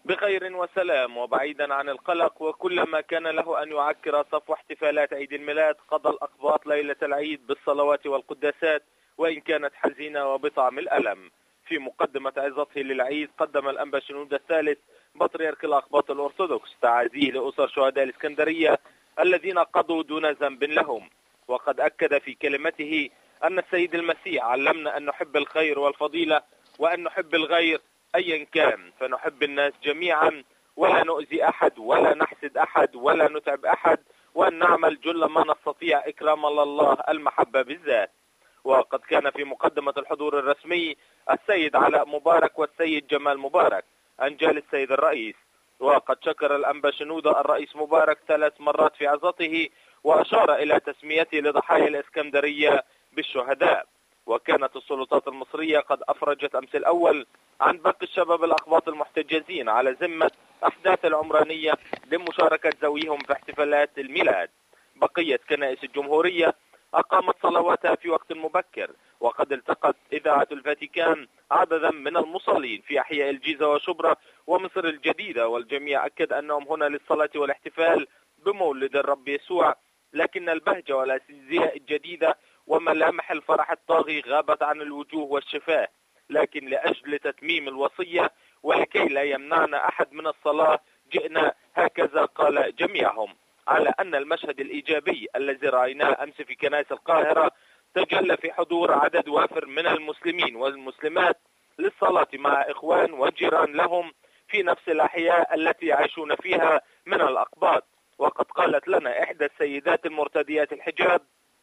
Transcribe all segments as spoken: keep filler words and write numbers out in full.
بخير وسلام وبعيدا عن القلق، وكلما كان له أن يعكر صفو احتفالات عيد الميلاد قضى الأقباط ليلة العيد بالصلوات والقداسات وإن كانت حزينة وبطعم الألم. في مقدمة عظته للعيد قدم الأنبا شنودة الثالث بطريرك الأقباط الأرثوذكس تعازيه لأسر شهداء الإسكندرية الذين قضوا دون ذنب لهم، وقد أكد في كلمته أن السيد المسيح علمنا أن نحب الخير والفضيلة وأن نحب الغير أيا كان، فنحب الناس جميعا ولا نؤذي أحد ولا نحسد أحد ولا نتعب أحد، وأن نعمل جل ما نستطيع إكراما لله المحبة بالذات. وقد كان في مقدمة الحضور الرسمي السيد علاء مبارك والسيد جمال مبارك أنجال السيد الرئيس، وقد شكر الأنبا شنودة الرئيس مبارك ثلاث مرات في عظته وأشار إلى تسميته لضحايا الإسكندرية بالشهداء. وكانت السلطات المصرية قد أفرجت أمس الأول عن باقي الشباب الأقباط المحتجزين على ذمة أحداث العمرانية لمشاركة ذويهم في احتفالات الميلاد. بقية كنائس الجمهورية أقامت صلواتها في وقت مبكر، وقد التقت إذاعة الفاتيكان عددا من المصلين في أحياء الجيزة وشبرا ومصر الجديدة، والجميع أكد أنهم هنا للصلاة والاحتفال بمولد الرب يسوع، لكن البهجة والأزياء الجديدة وملامح الفرح الطاغي غابت عن الوجوه والشفاه. لكن لأجل تتميم الوصية ولكي لا يمنعنا أحد من الصلاة جئنا، هكذا قال جميعهم، على أن المشهد الإيجابي الذي رأيناه أمس في كنائس القاهرة تجلى في حضور عدد وافر من المسلمين والمسلمات للصلاة مع إخوان وجيران لهم في نفس الأحياء التي يعيشون فيها من الأقباط. وقد قالت لنا إحدى السيدات المرتديات الحجاب: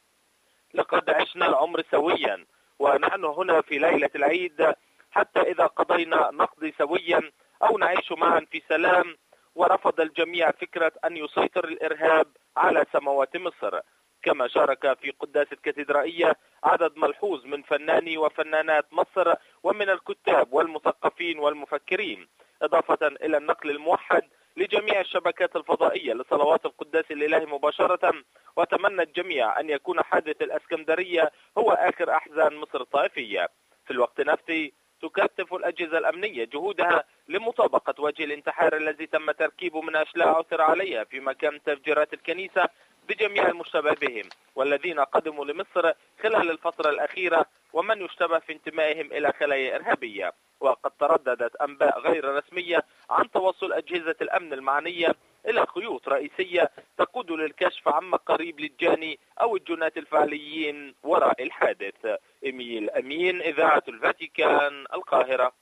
لقد عشنا العمر سويا ونحن هنا في ليلة العيد حتى إذا قضينا نقضي سويا أو نعيش معا في سلام. ورفض الجميع فكرة أن يسيطر الإرهاب على سماوات مصر. كما شارك في قداس الكاتدرائية عدد ملحوظ من فناني وفنانات مصر ومن الكتاب والمثقفين والمفكرين، إضافة إلى النقل الموحد لجميع الشبكات الفضائية لصلوات القداس الإلهي مباشرة. وتمنى الجميع أن يكون حادث الإسكندرية هو آخر أحزان مصر الطائفية. في الوقت نفسه تكثف الأجهزة الأمنية جهودها لمطابقة وجه الانتحار الذي تم تركيبه من أشلاء عثر عليها في مكان تفجيرات الكنيسة بجميع المشتبه بهم والذين قدموا لمصر خلال الفترة الأخيرة ومن يشتبه في انتمائهم إلى خلايا إرهابية. وقد ترددت أنباء غير رسمية عن توصل أجهزة الأمن المعنية إلى خيوط رئيسية تقود للكشف عما قريب للجاني أو الجنات الفعليين وراء الحادث. إميل أمين، إذاعة الفاتيكان، القاهرة.